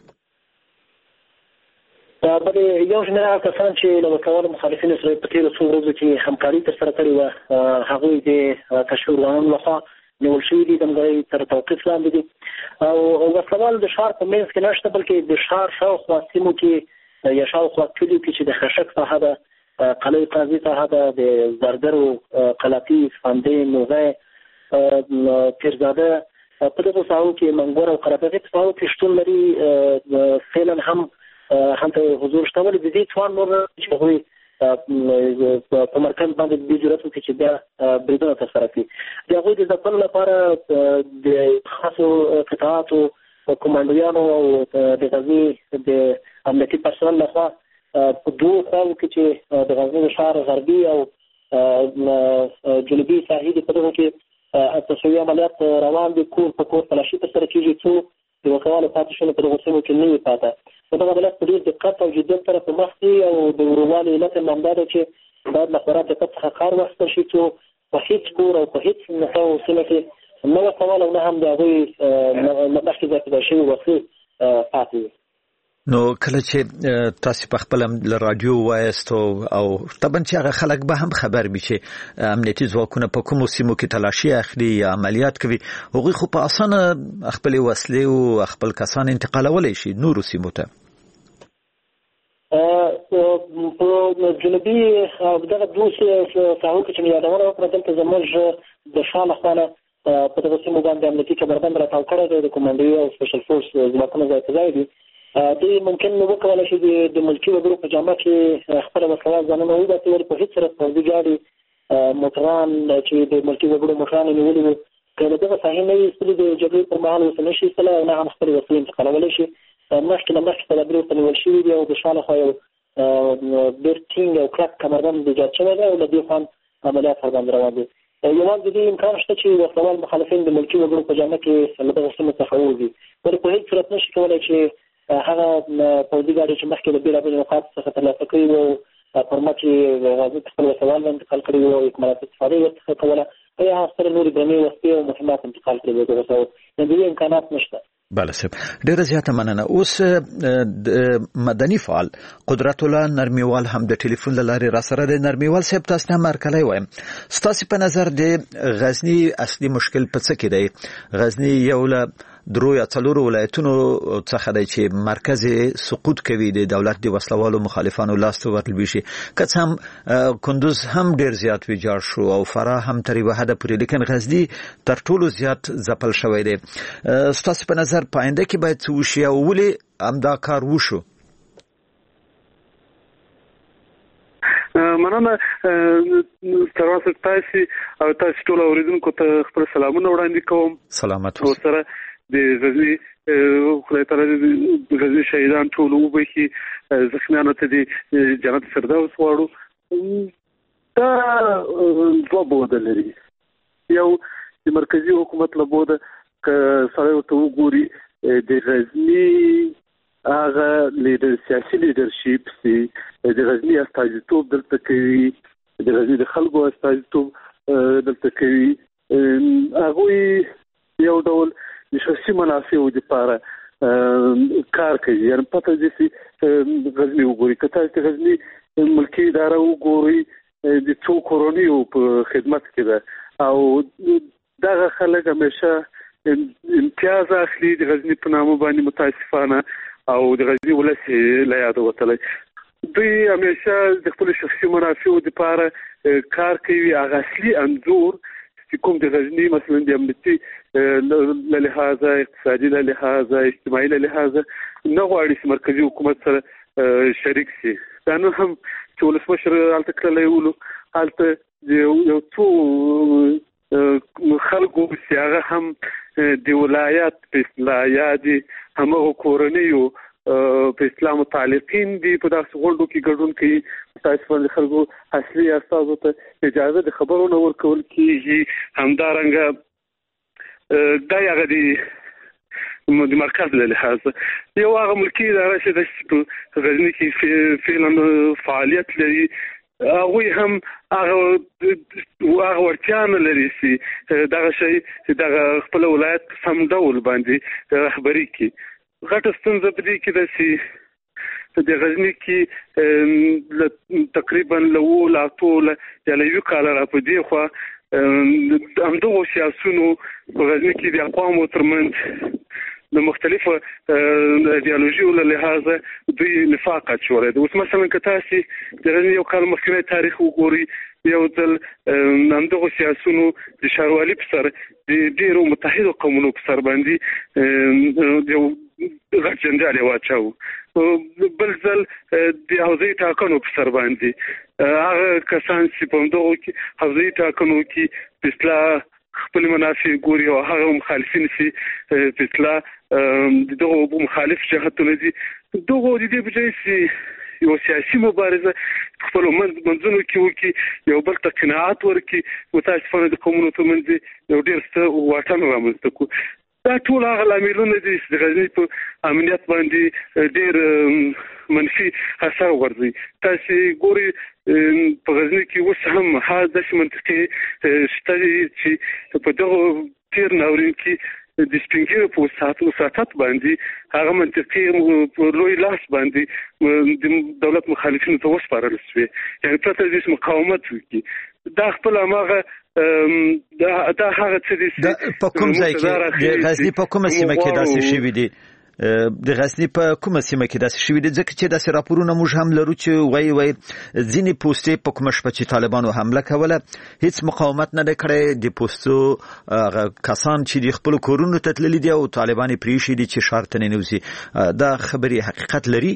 بلې یو شمېر هغه کسان چې له وسلوالو مخالفینو سره په تېرو څو ورځو کې همکاري ترسره کړې وه هغوی د کشف ارغوانانو لخوا نیول شوي دي د همغږۍ تر توقیف لاندې دي. او وسلوال د ښار په منځ کې نشته، بلکې د ښار شاوخوا سیمو کې یا شاوخوا کلیو کې چې د خشک ساحه ده، قلعه قاضي ساحه ده، د زرګرو قلاتي، فاندې، نوغه، پیرزاده، په دغو ساحو کې منګور او قرابغې په ساحو کې شتون لري. فعلا هم هلته حضور شته، ولې د دې توان نور چې هغوی په مرکز باندې د دې جرأت وکړي چې بیا بریدونه ترسره کړي. د هغوی د ځپلو لپاره د خاصو قطاعاتو کمانډویانو او د غزني د امنیتي پرسنل لخوا په دوو خواوو کې چې د غزني د ښار غربي او جنوبي ساحې دي، په دغو کې تسویې عملیات روان دي. کور په کور تلاشي ترسره کېږي څو د وسوالو پاتې شونې په دغو سیمو کې نه وي پاته. په دغه عملیات په ډېر دقت او جدیت سره په مخ دي او د ورورولۍ علت هم همدا ده چې باید له خورا دقت څخه کار واخیستل شي څو په هېڅ کور او په هېڅ نښه او سیمه کې نه وسوال او نه هم د هغوی مخکې ځای پیدا شوي وسلې پاتې وي. نو کله چې تاسو په خپل له رادیو وایستو او طبعا چې هغه خلک به هم خبر وي چې امنیتي ځواکونه په کومو سیمو کې تلاشي اخلي یا عملیات کوي، هغوی خو په اسانه خپل وسلې او خپل کسان انتقالولی شي نورو سیمو ته. په جنوبي دغه دوه ساحو کې چې مې یادونه وکړه، دلته زموږ د شا لخوا نه په دغه سیمو باندې امنیتي کمربند راتاو کړی دی، د کمانډوي او سپیشل فورس ځواکونه ځای په ځای دي. دوی ممکن وکولای شي د ملکي وګړو په جامه کې خپله وسلوال ځانونه وباسي، ولې په هېڅ صورت پوځي ګاډي، موټران چې د ملکي وګړو موټران یې نیولي وو که له دغه ساحې نه وي ایستلي، د جګړې پر مهال ورته نه شي ایستلی او نه هم خپلې وسلې انتقالولی شي. مخکې له مخکې تدابیر ورته نیول شوي دي او د شا لخوا یو ډېر ټینګ او کلک کمربند ایجاد شوی دی او له دې خوا عملیات ورباندې روان دي. یوازې د دې امکان شته چې وسلوال مخالفین د ملکي وګړو په جامه کې له دغه سیمو څخه ووځي، ولې په هېڅ صورت نه شي کولی چې هغه پوځي ګاډي چې مخکې له بېلابېلو نقاطو څخه ترلاسه کړي وو پر ما چې غازي خپل وسلوال انتقال کړي وو او اکمالات استفاده یې ورڅخه کوله، یا هغه سره نورې درنې وسلې او مهمات انتقال کړي وو. دغه څه د دې امکانات نشته. بله صاحب، ډیره زیاته مننه. اوس د مدني فعال قدرت الله نرمیوال هم د ټلیفون له لارې را سره دی. نرمیوال صاحب، تاسو ته هرکلی وایم. ستاسو په نظر د غزني اصلي مشکل په څه کې دی؟ غزني یو له درو یا څلورو ولایتونو څخه دی چې مرکز سقوط کوي د دولت د وسلوالو مخالفانو لاس ته ورلویږي. که څه هم کندوز هم ډیر زیات ویجاړ شو او فراه هم تر یوه حده پورې، لیکن غزني تر ټولو زیات ځپل شوی دی. ستاسو په نظر په آینده کې باید څه وشي او ولې همدا کار وشو؟ مننه تر تاسو او تاسو ټول اوریدونکو ته خپل سلامونه وړاندې کوم. سلامت اوسه. سره د غزني خدای تعالی د غزني شهیدان ټول وبخي، زخمیانو ته د جنت فردوس وړو. دا دوه بوده لري، یو د مرکزی حکومت له بوده که سره ورته وګوري د غزني هغه لیډر سیاسي لیډرشپ سي د غزني استازیتوب دلته کوي، د غزني د خلکو استازیتوب دلته کوي. هغوی یو ډول د شخصي منافعو لپاره کار کوي. یعنې پته دې چې غزني وګوري، که تاسو د غزني ملکي اداره وګورئ د څو کورنیو په خدمت کې ده او دغه خلک همیشه امتیاز اخلي د غزني په نامه باندې، متاسفانه او د غزني ولس له یاده وتلی. دوی همیشه د خپل شخصي منافعو لپاره کار کوي. هغه اصلي انځور چې کوم د غزني مثلا د امنیتي له لحاظه، اقتصادي له لحاظه، اجتماعي له لحاظه نه غواړي چې مرکزي حکومت سره شریک شي. دا نن هم چې ولسمشر هلته کړلی ولو، هلته یو څو خلکو چې هغه هم د ولایت په اصطلاح یا د همغو کورنیو په اصطلاح متعلقین دي په داسې غونډو کې ګډون کوي. متاسفانه د خلکو اصلي استازو ته اجازه د خبرو نه ورکول کېږي. همدارنګه دا هغه د د مرکز له لحاظه یو هغه ملکي اداره چې په غزني کې فعلا فعالیت لري، هغوی هم هغه هغه وړتیا نه لري چې دغه شی چې دغه خپل ولایت په سم ډول باندې رهبري کړي. غټه ستونزه په دې کې ده چې د غزني کې تقریبا له اوو له اتو یا له یوه کاله را په دې خوا همدغو سیاسونو په غزني کې د اقوامو ترمنځ د مختلفو ایدیالوژیو له لحاظه دوی نفاق اچولی دی. اوس مثلا که تاسې د غزني یو کال مخکینی تاریخ وګورئ، یو ځل همدغو سیاسونو د ښاروالي په سر د ډېرو متحدو قومونو په سر باندې یو غټ جنجال یې واچاوه. بل ځل د حوزې ټاکنو په سر باندې هغه کسان چې په همدغو کې حوزې ټاکنو کې په اصطلاح خپل منافع ګوري او هغه مخالفین چې په اصطلاح دغه مخالف جهتونه دي، دغه د دې بجای چې یو سیاسي مبارزه خپل منځونو کې وکړي، یو بل ته قناعت ورکړي، متاسفانه د قومونو ترمنځ یو ډېر ستر واټن رامنځته کړو. دا ټول هغه لاملونه دي چې د غزني په امنیت باندې ډېر منفي اثر غورځوي. تاسې ګورئ په غزني کې اوس هم ها داسې منطقې شته چې په دغو تېر ناورین کې د سپین ږیرو په وساطت باندې هغه منطقې په لوی لاس باندې د دولت مخالفینو ته وسپارل شوې، یعنې پرته د دې مقاومت وکړي. دا خپل هماغه دا دا هغه څه دي چې په کوم ځای کې د غزني په کومه سیمه کې داسې شوي دي د غزني په کومه سیمه کې داسې شوي دي؟ ځکه چې داسې راپورونه موږ هم لرو چې وایي وایي ځینې پوستې په کومه شپه چې طالبانو حمله کوله هیڅ مقاومت نه دی کړی، د پوستو کسان چې د خپلو کورونو ته تللي دي او طالبان یې پرېښي دي چې ښار ته ننوځي. دا خبرې حقیقت لري؟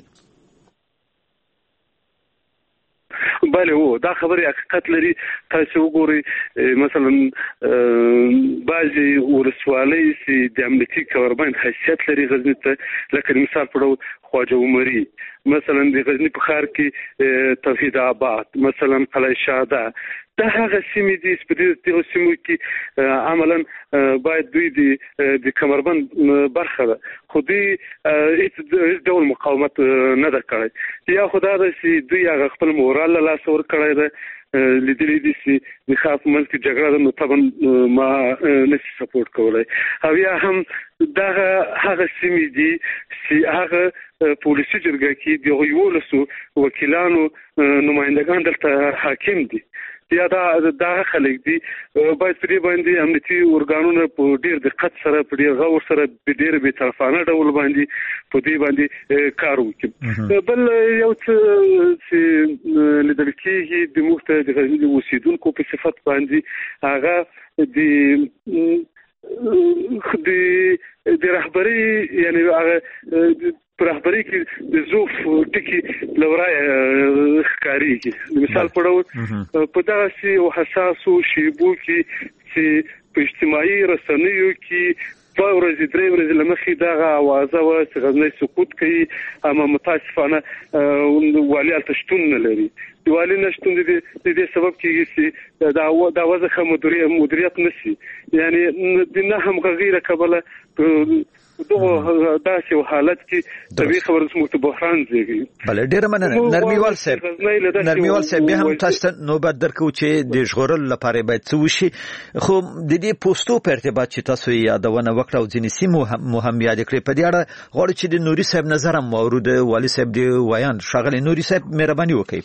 بله هو دا خبرې حقیقت لري. تاسو وګورئ مثلا بعضې ولسوالۍ چې د امنیتي کمربند حیثیت لري غزني ته، لکه مثال په ډول خواجه عمري، مثلا د غزني په ښار کې توحید آباد، مثلا قلعه شهدا، دا هغه سیمې دي چې په دغو سیمو کې عملا باید دوی د کمربند برخه ده، خو دوی هیڅ ډول مقاومت نه ده کړی. یا خو دا ده چې دوی هغه خپل مورال له لاسه ورکړی ده، لیدلی دي چې د ښار په منځ کې جګړه ده، نو طبعا ما نشي سپورټ کولی. او یا هم دغه هغه سیمې دي چې هغه پولیسي جرګه کې د یولسو وکیلانو نمایندګان دلته حاکم دي، یا دا دغه خلک دي. باید په دې باندې امنیتي ارګانونه په ډېر دقت سره په ډېر غور سره په ډېر بېطرفانه ډول باندې په دې باندې کار وکړي. بل یو څه چې لیدل کېږي د موږ ته د غزني د اوسېدونکو په صفت باندې هغه د د رهبري یعنې هغه په رهبري کې د زوف ټکي له ورایه ښکارېږي. د مثال په ډول په دغسې یو حساسو شیبو کې چې په اجتماعي رسنیو کې دوه ورځې درې ورځې له مخکې دغه اوازه وه چې غزنی سقوط کوي، اما متاسفانه والي هلته شتون نه لري. د والي نه شتون د دې سبب کېږي چې دا وضع ښه مدیریت نه شي، یعنې د نه همغږۍ له کبله دغه داسې یو حالت کې طبیعي خبره زموږ ته بحران زېږوي. بله ډېره مننه نرمیوال صاحب. نرمیوال صاحب بیا هم تاسو ته نوبت درکوو چې د ژغورلو لپاره باید څه وشي، خو د دې پوستو په ارتباط چې تاسو یې یادونه وکړه او ځینې سیمو هم یاد کړې، په دې اړه غواړو چې د نوري صاحب نظر هم واورو، د والي صاحب د ویان. ښاغلی نوري صاحب مهرباني وکړئ.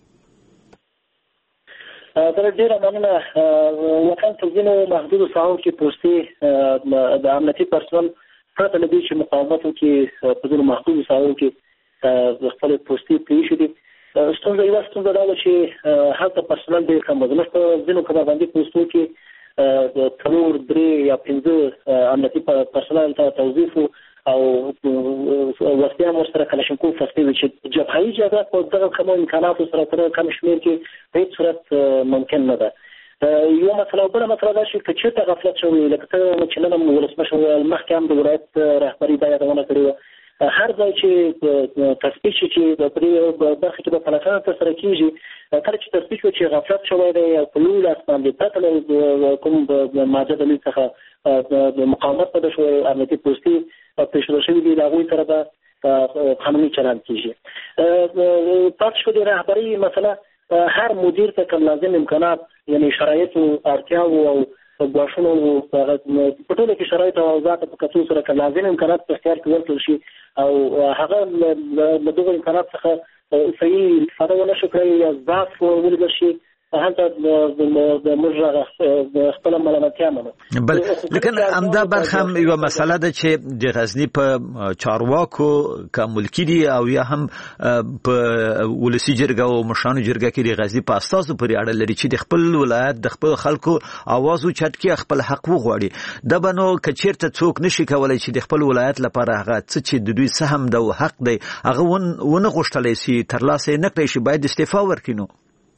دا ډېره مننه. واقعا په ځینو محدودو ساحو کې پوستې د امنیتي پرسنل پرته له دې چې مقاومت وکړي په ځینو محدودو ساحو کې خپلې پوستې پرېښي دي. ستونزه یوه ستونزه دا ده چې هلته پرسنل ډېر کم ده. زموږ په ځینو کمربندي پوستو کې څلور درې یا پنځه امنیتي پرسنل ته توظیف او وسلې هم ورسره کلاشینکوف فسټې وي چې جبههي جګړه په دغه کمو امکاناتو سره تر کم شمېر کې په هېڅ صورت ممکن نه ده. یو مسله او بله مسله دا چې که چېرته غفلت شوی لکه ته چې نن هم ولسمشر مخکې هم د ولایت رهبري دا یادونه کړې وه، هر ځای چې تثبیت شي چې په دې برخه کې به پلټنه ترسره کېږي، کله چې تثبیت شي چې غفلت شوی دی او په لوی لاس باندې پرته له کوم ماده دلیل څخه د مقاومت پیدا شوی امنیتي پوستې پرېښودل شوي دي، د هغوی سره به قانوني چلند کېږي. پاتې شو د رهبري مسله، هر مدیر ته کوم لازم امکانات یعنی شرایط او اړتیاو او ګواښونو په ټوله کې شرایط او اوضاع په کتو سره کوم لازم امکانات په اختیار کې ورکړل شي او هغه له دغو امکانات څخه صحیح استفاده ونه شي کړی یا ضعف ولیدل شي، هلته د موږ خپل ملامتیا منو. بل لیکن همدا برخه هم یو مسله ده چې د غزنی په چارواکو که ملکی دي او یا هم په ولسی جرګه او مشرانو جرګه کې د غزنی په اساسو پورې اړه لري چې د خپل ولایت د خپل خلکو आवाज او چت کې خپل حق وغواړي. د بنو کچیرته څوک نشي کولای چې د خپل ولایت لپاره هغه څه چې د دوی سهم د حق دی هغه ونه غوښتلی شي ترلاسه نه کړی شي باید استعفا ورکړي.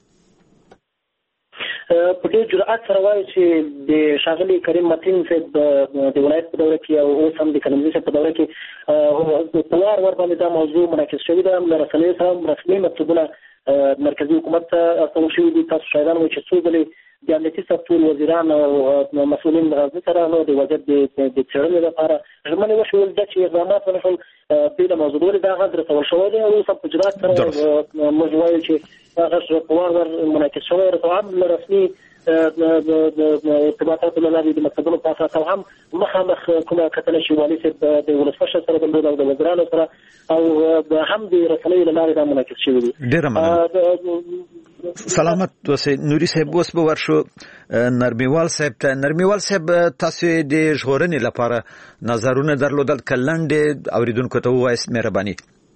په دې جرأت سره وایي چې د ښاغلي کریم متین صاحب د ولایت په دوره کې او اوس هم د کلمزي صاحب په دوره کې په وار ور باندې دا موضوع منعکس شوې ده. له رسنیو سره رسمي مکتوبونه مرکزي حکومت ته استول شوي دي. تاسو شاهدان وایي چې څو ځلې د امنیتي سکتور وزیران او مسؤلین غزني سره نو د وضعیت د څېړنې لپاره ژمنې وشول ده چې اقدامات ونشول بې له موضوع ډولې دا غږ رسول شوی دی او اوس هم په جرأت سره موږ وایو چې هغه په وار ور منعکس شوی دی. هم له رسمي ارتباطاتو له لارې د مکتبونو په اساس او هم مخامخ کومه کتنه شي والي صاحب د ولسمشر سره درلود او د وزیرانو سره او هم د رسنیو له لارې دا منعکس شوی دی. ډېره مننه. سلامت اوسئ. نوري صاحب اوس به ورشو نرمیوال صاحب ته. نرمیوال صاحب تاسو د ژغورنې لپاره نظرونه درلودل که لنډې اوریدونکو ته ووایاست مهرباني.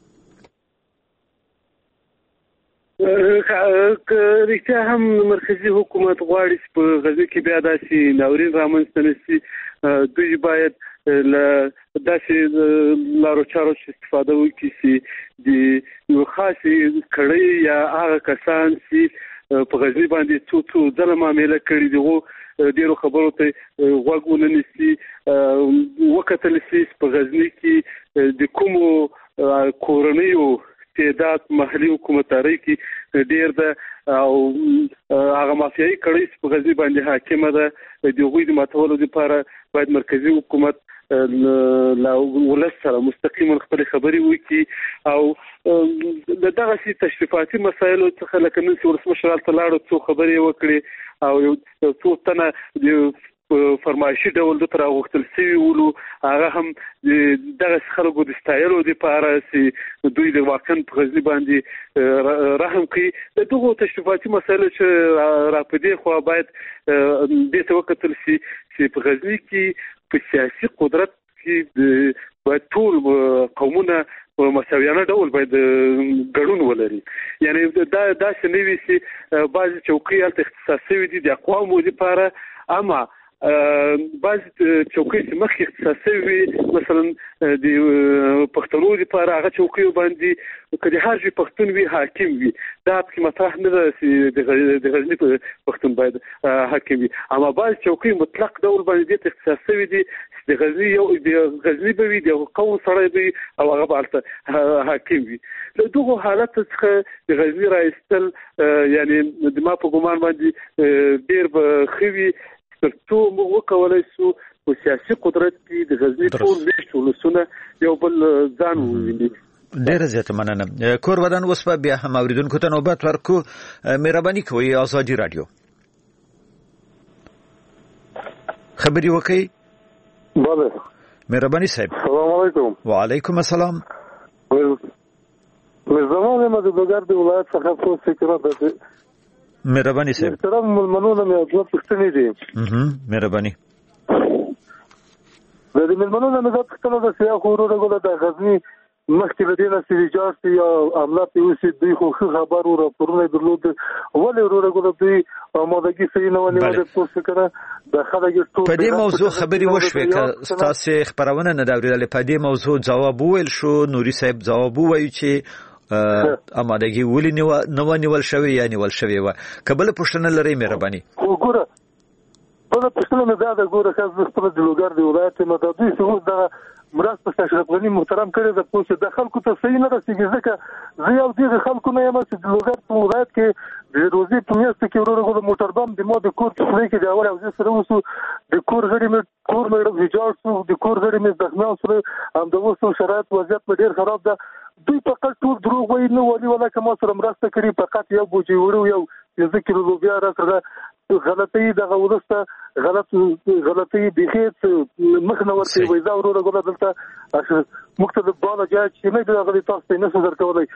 که رښتیا هم مرکزي حکومت غواړي چې په غزني کې بیا داسې ناورین رامنځته نه شي دوی باید له داسې لارو چارو استفاده وکړي چې د یو خاصې کړۍ یا هغه کسان چې په غزني باندې څو څو ځله معامله کړي دغو ډېرو خبرو ته غوږ ونه نیسي وکتل شي په غزني کې د کومو کورنیو تعداد محلي حکومتدارۍ کې ډېر ده او هغه مافیایي کړۍ په غزني باندې حاکمه ده. د هغوی د ماتولو لپاره باید مرکزي حکومت له ولس سره مستقیما خپل خبرې وکړي او د دغه تشریفاتي مسایلو څخه لکه نن چې ولسمشر هلته لاړو څو خبرې وکړي او یو څو تنه د فرمایشي ډول د تر غوښتل شوي ولو هغه هم دغه خلکو د ستایلو لپاره چې دوی د واقعا په غزني باندې رحم کوي. د دغو تشریفاتي مسایلو چې را په دې خوا باید دې ته وکتل شي چې په غزني کې په سیاسي قدرت کې باید ټول قومونه په مساویانه ډول باید ګډون ولري. یعنی دا داسې نه وي چې بعضې چوکۍ هلته اختصاص شوي دي د اقوامو لپاره اما بعض چوکۍ چې مخکې اختصاص شوي وي مثلا د پښتنو لپاره هغه چوکیو باندې که د هر ژبې پښتون وي حاکم وي دا پکې مطرح نه ده چې د غزني پښتون باید حاکم وي. اما بعض چوکۍ مطلق ډول باندې دې ته اختصاص شوي دي چې د غزني یو د غزني به وي د قوم سړی به وي او هغه به هلته حاکم وي. له دغو حالاتو څخه د غزني را ایستل یعنې د ما په ګمان باندې ډېر به ښه وي ترڅو موږ وکولای شو په سیاسي قدرت کې د غزني ټول میشت ولسونه یو بل ځان وویني. ډېره زیاته مننه. کور ودان اوس به بیا هم اورېدونکو ته نوبت ورکو. مهرباني کوئ ازادي راډیو خبرې وکړئ. بله مهرباني صاحب. السلام علیکم. وعلیکم السلام. مزدمان یم د لوګر د ولایت څخه څو سکره ده. مهرباني صاحب. محترم ملمنونه مې دوه پوښتنې دي. مهرباني. د دې ملمنونه مې دا پوښتنه ده چې یا خو وروره د غزني مخکې له دې نه چې ویجاړ شي یا حمله پرې وشي دوی خو ښه خبر و راپورونه یې درلود ولې وروره دوی آمادګي صحیح نه ونیوله پوه که نه د خلک په دې موضوع خبرې وشوې که ستاسې خپرونه نه ده اورېدلې په دې موضوع ځواب وویل شو نوري صاحب ځواب ووایو چې آمادګي ولې نه ونیول شوې یا نیول شوې وه که بله پوښتنه لرئ مهرباني. ګوره بله پوښتنه مې دا ده ګوره ښه زه خپله د لوګر د ولایت یم دا دوی چې اوس دغه مرسته اشرف غني محترم کړې ده پوه شو د خلکو ته صحیح نه رسېږي ځکه زه یو دغه خلکو نه یم چې د لوګر په ولایت کې د روزي په میاشت کې وروره موټر بم د ما د کور په خولې کې د اول او زه سره وسو د کور غړي مې کور مې ویجاړ شو د کور غړي مې زخمیان سره همدغه اوس شرایط وضعیت مې ډېر خراب ده دوی فقط ټول دروغ وایي نه ولي ولا که ما سره مرسته کړي فقط یو بوجۍ وړو یو پنځه کیلو لوبیا راکړه غلطي دغه ولسته غلط غلطي بخیت مخ نه ورته وایي دا وروره ګوره دلته مختلف بالا جای چې نه دغه تاسو نه څه درکولای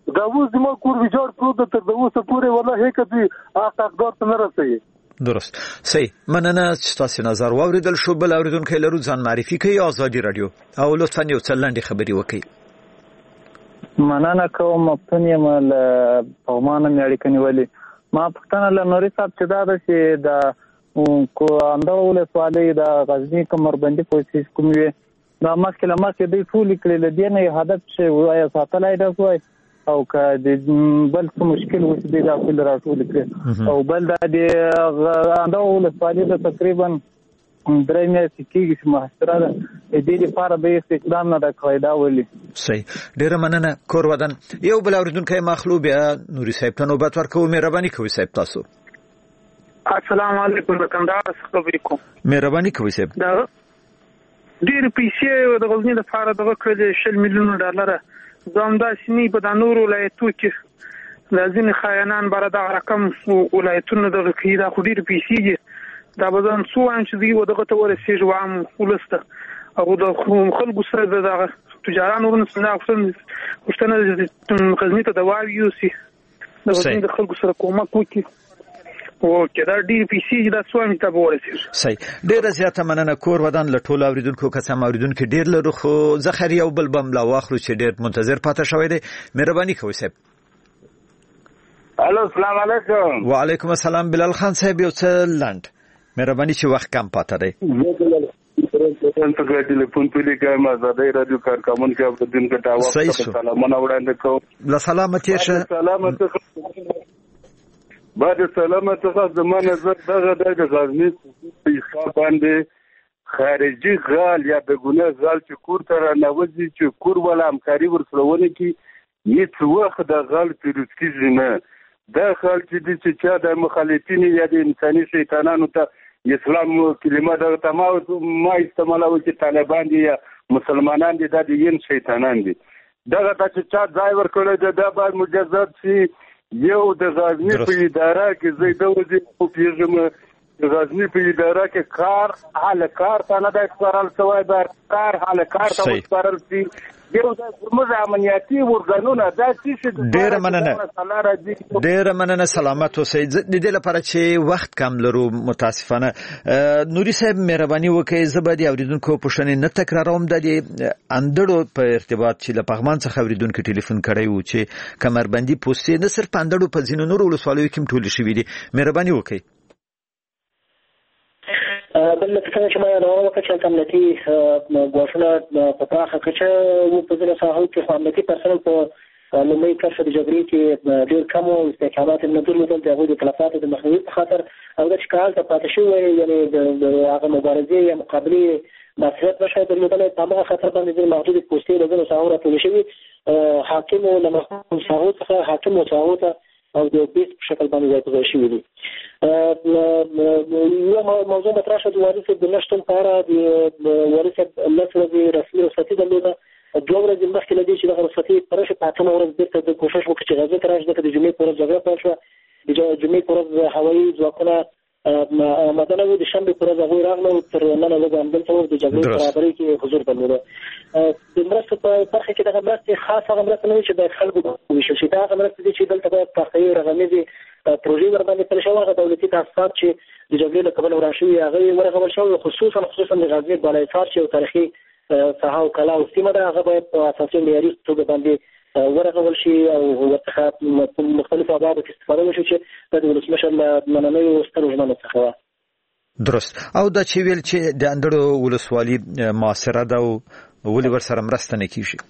دا اوس زما کور ویجاړ پروت ده، تر د اوسه پورې والله هیڅ دې حق حقدار ته نه رسوي. درست. صحیح. مننه چې تاسو نظر واوریدل شو. بل اوریدونکو لرو ځان معرفي کوي ازادي رادیو او لطفا یو څه لنډه خبري وکړي. مننه کوم مفتون یم له پغمان مې اړیکه نیولې. ما پښتنه له نوري صاحب چې دا ده چې د کو اندړ ولسوالۍ د غزنی کمربندي پولیس کوم وي دا مخکې له مخکې دوی ټول کړي له دې نه هدف چې وایي ساتلای دا وایي او که د بل څه مشکل وشي دی دا ټول راټول کړي او بل دا د اندړ ولسوالۍ د تقریبا درې میاشتې کېږي چې محاصره ده د دې لپاره به استقدام نه ده کړی دا ولي. صحیح. ډېره مننه کور ودان. یو بل اورېدونکی مخلوب بیا نوري صاحب ته نوبت ورکوو. مهرباني کوئ صاحب تاسو. السلام علیکم. د کندهار څخه خبرې کوم. مهرباني کوئ صاحب. دا ډېرې پیسې د غزني لپاره دغه کړلې شل میلیونه ډالره. زه همداسې نه په دا نورو ولایتو کې دا ځینې خاینان بره دغه رقم ولایتونه دغه کوي دا خو ډېرې پیسې دي. دا به زه څو وایم چې دوی دغه ته ورسېږي عام ولس ته او د خلکو سره د دغه تجارانو ورنه څنګه غوښتنه غزني ته دوا یوسي د غزني د خلکو سره کومک وکړي او کدا ډېرې پیسې دا څو وایم ته به ورسېږي. صحیح. ډېره زیاته مننه کور ودان له ټولو اوریدونکو قسم اوریدونکو ډېر لرو خو زخر یو بل بم لا واخلو چې ډېر منتظر پاتې شوی دی. مهرباني کوئ صاحب. الو السلام علیکم. وعلیکم السلام. بلال خان صاحب یو څه لنډ مهرباني چې وخت کم پاتې دی. څنګه ټلیفون پلی کوم آزادۍ رادیو کارکمن کې په دین کې تاوه سلامونه وړاندې کوم. لا سلامتی شه. سلامتی بعد سلامت څخه زما نظر دغه د غزنی په ښار باندې خارجي غال یا بګونه غال چې کور ته رانوځي چې کور ولا همکاري ورسره ونه کی هیڅ وخت د غال پیروز کیږي نه. دا غال چې د چا د مخالفین یا د انساني شیطانانو ته اسلام کلمه د تماو ما استعمالوي چې طالبان دي یا مسلمانان دي د دین شیطانان دي. دغه چې چا ځای ورکړل د دا باید مجازات شي. یو د غزنی په اداره کې زه د وځي په پیژم د غزنی په اداره کې کار حال کار ته نه د اقرار شوی بر کار حال کار ته وسپارل شي. یو د زموږ امنیتي ورګانونه دا چې ډېر مننه ډېر مننه سلامت اوسئ. د دې لپاره چې وخت کم لرو متاسفانه نوري صاحب مهرباني وکړئ زه به د اوریدونکو پوښتنې نه تکراروم. د اندړو په ارتباط چې له پغمان څخه اوریدونکو ټلیفون کړی و چې کمربندي پوستې نه صرف اندړو په ځینو نورو ولسوالیو کې ټول شوي دي. مهرباني وکړئ. بل څه چې ما نو وکړ چې امنیتي ګواښونه په پراخه کچه و په ځینو ساحو کې خو امنیتي پرسنل په لومړۍ کرښه د جګړې کې ډېر کم او استحکامات یې نه درلودل د هغوی د تلفاتو د مخنیوي په خاطر او دا چې کال ته پاتې شوی یعنې د هغه مبارزې یا مقابلې مسؤلیت نه شوی درلودلی په هماغه خاطر باندې ځینې محدودې پوستې له ځینو ساحو راټولې شوي حاکمو له محکومو ساحو څخه حاکمو ساحو ته او د بیس په شکل باندې ځای په ځای شوي دي. یو موضوع مطرح شوه د والي صاحب د نشتون په اړه د والي صاحب لس ورځې رسمي رخصتي درلوده. دوه ورځې مخکې له دې چې دغه رخصتي پوره شي په اتمه ورځ بېرته د کوښښ وکړي چې غزې ته راشي ځکه د جمعې په ورځ جګړه پیل شوه. د جمعې په ورځ هوایي ځواکونه آماده نه وو. د شنبې په ورځ هغوی راغله او تر ننه لږ همدلته وو د جګړې په برابرۍ کې حضور درلوده. د مرستو په برخه کې دغه مرستې خاص هغه مرسته نه وي چې باید خلکو وویشل شي. دا هغه مرستې دي چې دلته باید پراختیايي رغنیزې پروژې ورباندې پیل شوي. هغه دولتي تاسیسات چې د جګړې له کبله وران شوي هغه یې ورغول شوي. خصوصا خصوصا د غزني بالاحصار چې یو تاریخي ساحه او کلا او سیمه ده هغه باید په اساسي معیاري توګه باندې ورغول شي او ورڅخه مختلفو ابعادو کې استفاده وشي چې د ولسمشر له مننیو سترو ژمنو څخه وه. درست. او دا چې ویل چې د اندړو ولسوالي معاصره ده او ولې ورسره مرسته نه کیږي؟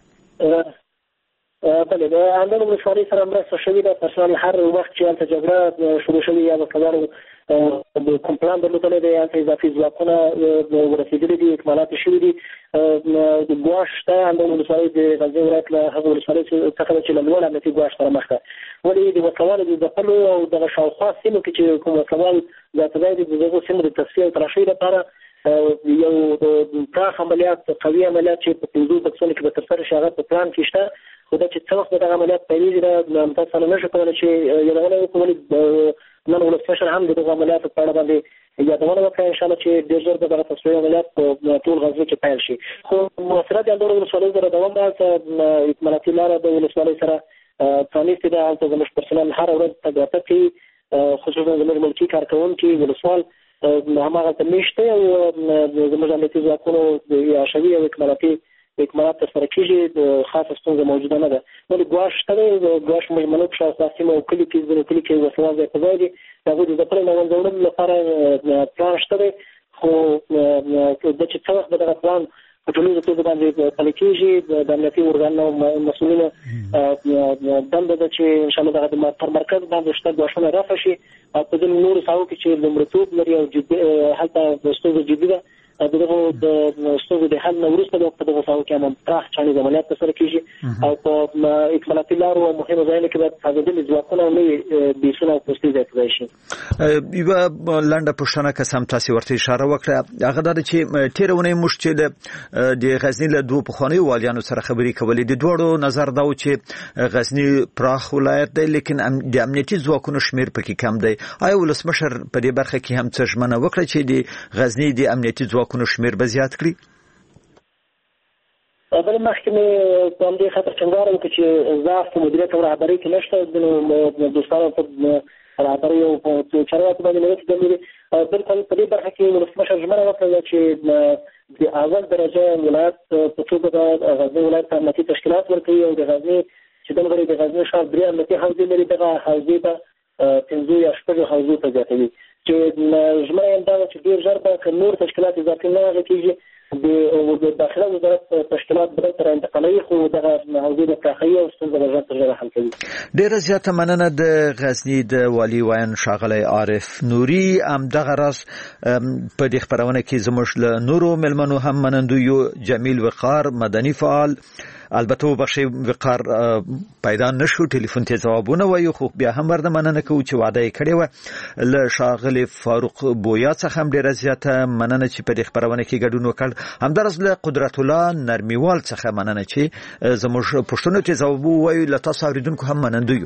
بله د اندړو ولسوالۍ سره مرسته شوې ده. پرسنل هر وخت چې هلته جګړه شروع شوې یا به کبارو کوم پلان درلودلی دی هلته اضافي ځواکونه ورسېدلي دي اکمالات یې شوي دي. د ګواښ شته اندړو ولسوالۍ د غزني ولایت له هغو ولسوالیو څخه ده چې له لوړ امنیتي ګواښ سره مخ ده. ولې د وسلوالو د ځپلو او دغه شاوخوا سیمو کې چې کوم وسلوال ذاته ځای دي د دغو سیمو د تصفیې او تلاشۍ لپاره یو پراخ عملیات قوي عملیات چې په پنځو بکسونو کې به ترسره شي هغه په پلان کې شته. خو دا چې څه وخت به دغه عملیات پیلېږي دا متاسفانه نه شو کولی چې یادونه وکړو. ولې نن ولسمشر هم د دغو عملیاتو په اړه باندې یادونه وکړه انشاءالله چې ډېر ژر به دغه تصفیې عملیات په ټول غزني کې پیل شي. خو مؤثرات د اندړو ولسوالۍ سره دوام ده. هلته اکمالاتي لاره د ولسوالۍ سره پرانیستې ده. هلته زموږ پرسنل هره ورځ تګ راتګ کوي، خصوصا زموږ ملکي کارکوونکي ولسوال هماغلته میشته او زموږ امنیتي ځواکونو یا شوي او اکمالاتي اکمالات ترسره کېږي، خاصه ستونزه موجوده نه ده. ولې ګواښ شته دی، ګواښ مجملو په شاوخوا سیمه او کلي کې ځینو کلي کې وسله ځای په ځای دي، د هغوی د ځپلو له منځه وړلو لپاره پلان شته دی، خو د چې څه وخت به دغه پلان په ټولنیزه توګه باندې پلي کېږي، د امنیتي ارګانونو مسؤلینو دنده ده چې انشاءالله دغه پر مرکز باندې شته ګواښونه رفع شي او په ځینو نورو ساحو کې چې لومړیتوب لري او هلته ستونزه جدي ده، دغه د ستونزو د حل نه وروسته په دغه ساحو کې هم پراخ چانیز عملیات ترسره کېږي او په اکمالاتي لارو او مهمو ځایونو کې باید تازه‌ګلي ځواکونه او نوي بیسونه او پوستې ځای کړای شي. یوه لنډه پوښتنه که سم تاسې ورته اشاره وکړه، هغه دا ده چې تېره اونۍ موږ چې د غزني له دوو پخوانیو والیانو سره خبرې کولې، د دواړو نظر دا و چې غزني پراخ ولایت دی لیکن د امنیتي ځواکونو شمېر پکې کم دی. آیا ولسمشر په دې برخه کې هم څه ژمنه وکړه چې د غزني د امنیتي ځواکونو شمېر به زیات کړي؟ بلې مخکې مې په همدې خاطر ټینګار وکړ چې ضعف په مدیریت او رهبرۍ کې نشته، ځینو دوستانو په رهبرۍ او په چارواکو باندې نیوکې درلودې. بلکل په دې برخه کې ولسمشر ژمنه وکړه چې د اول درجه ولایت په توګه د غزني ولایت ته امنیتي تشکیلات ورکوي او د غزني چې دغه د غزني ښار درې امنیتي حوزې لري، دغه حوزې به پنځو یا شپږو حوزو ته زیاتوي، چې ژمنه یې همدا ده چې ډېر ژر به که نور تشکیلات اضافي نه هغه کېږي د داخله وزارت تشکیلات بل سره انتقالوي، خو دغه حوزې د پراخوي او ستونزه به ژر تر ژره حل کوي. ډېره زیاته مننه د غزني د والي ویان ښاغلی عارف نوري. همدغه راز په دې خپرونه کې زموږ له نورو مېلمنو هم منندویو جمیل وقار مدني فعال، البته وبخښئ وقار پیدا نشو، ټلیفون ته ځوابونه وایو، خو بیا هم ورته مننه کوو چې وعده یې کړې وه. له ښاغلي فاروق بویا څخه هم ډېره زیاته مننه چې په دې خپرونه کې ګډون وکړ. همداراز له قدرت الله نرمیوال څخه مننه چې زموږ پوښتنو ته ځواب ووایو. له تاسو اورېدونکو هم منندویو.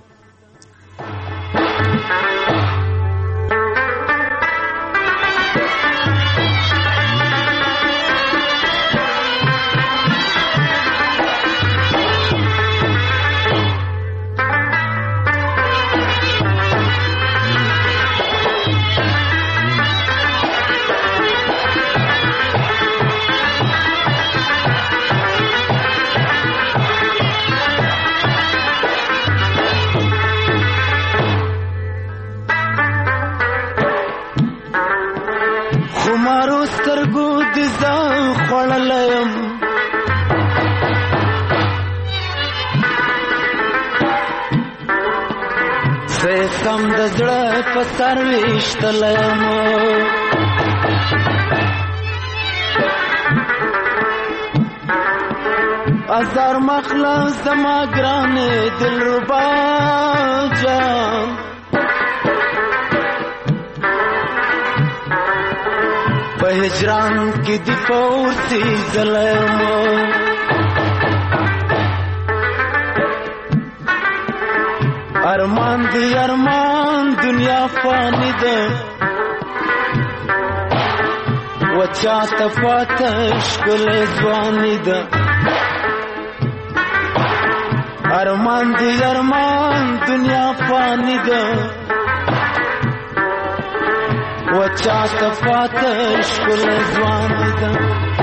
سم د زړه په سر ویشتلم ازار مخلص زما ګران دلربا جان په هجران کې د پورتي ظلم ارمان دی ارمان دنیا فانی ده وچا تفاتش کل زوانی ده ارمان دی ارمان دنیا فانی ده وچا تفاتش کل زوانی ده